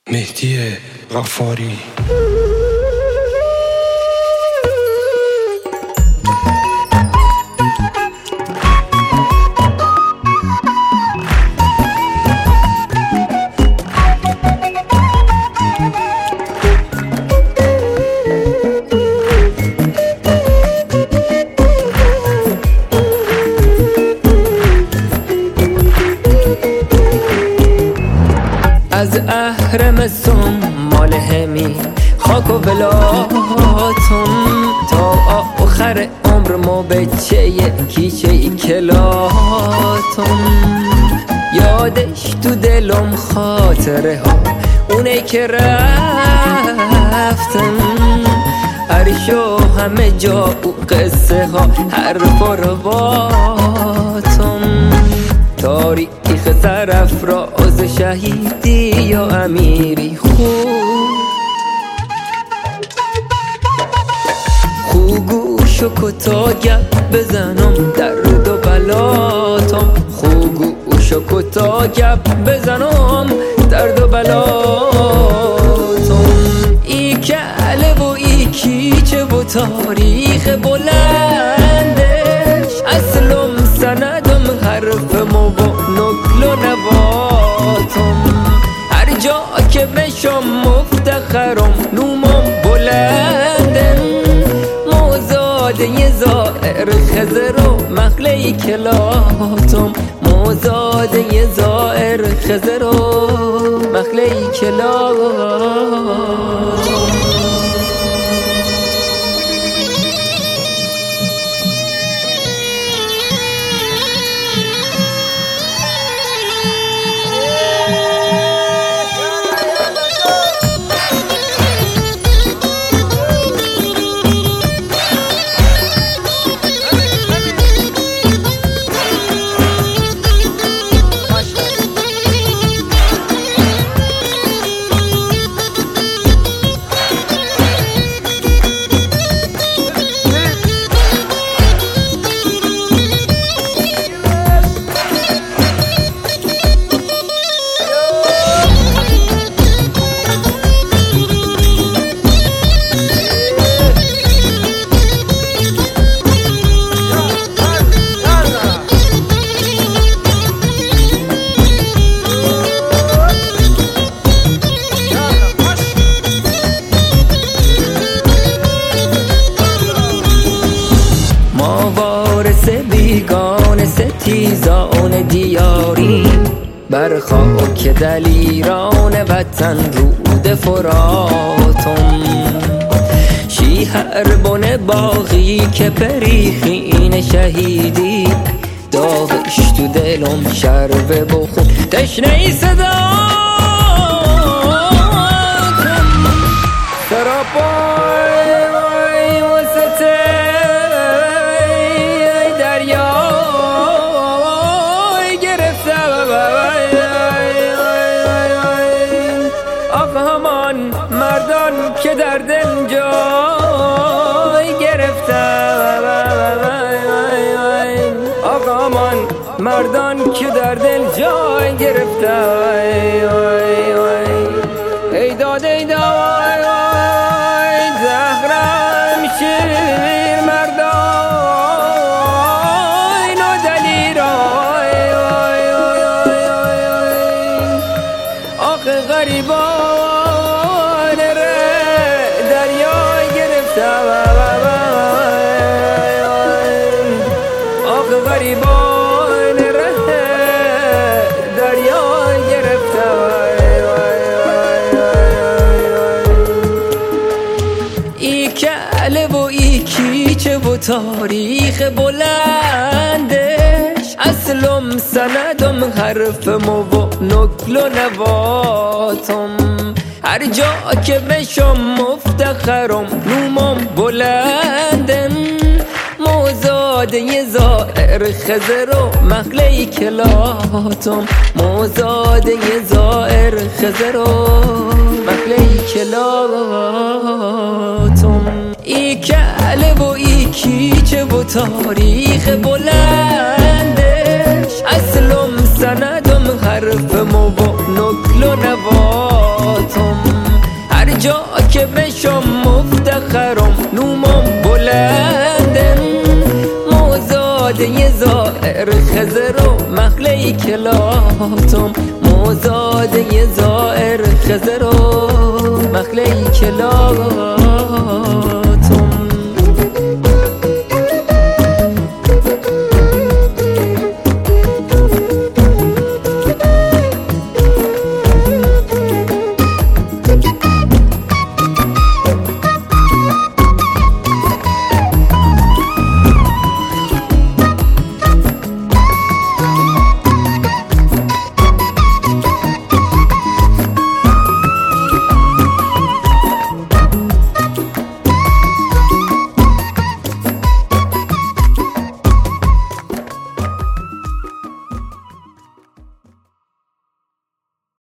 مهدی غفاری. از اهرم سنمال همی خاک و ولاتون تا آخر عمر ما بچه کیچه کلاتون. یادش تو دلم خاطره ها اونه که رفتن، عرشو همه جا و قصه ها حرف و رواتون. تاریخ سرافراز شهیدی یا امیری خو گوشو کتا گپ بزنم درد و بلاتم، خو گوشو کتا گپ بزنم درد و بلاتم. ای کله و ای کیچه و تاریخ بلندش، اصلم سندم حرف مو نکل و نباتم. هر جا که بشم مفتخرم نومم بلندن، موزاده زائر خزر و مخله کلاتم، موزاده زائر خزر و مخله کلاتم. بیگان ستیزان دیاری بر خاک دلیران وطن رود فراتم. شیهر بن باغی که پریخین شهیدی، داغش تو دلم شربه بخون تشنه ای صدا سراپای وسطه دریای گرفته. آقا همان مردان که در دل جای گرفته، آقا همان مردان که در دل جای گرفته. ای داد ای داد زهرم شیر مردان و دلیرای، آخه غریبان ره دریای گرفته، آخه غریبان ره دریای گرفته. ای کله و ای کیچه و تاریخ بلندش، اصلم سندم حرف مو نکل و نباتم. هر جا که بشم مفتخرم نومم بلندن، موزاده زائر خزر و مخله کلاتم، موزاده زائر خزر و مخله کلاتم. ای کله و ای کیچه و تاریخ بلندش، اصلم سندم حرف مو نکل و نباتم. جا که بشم مفتخرم نومم بلندن موزاده زائر خزر و مخلی کلاتم موزاده زائر خزر و مخلی کلاتم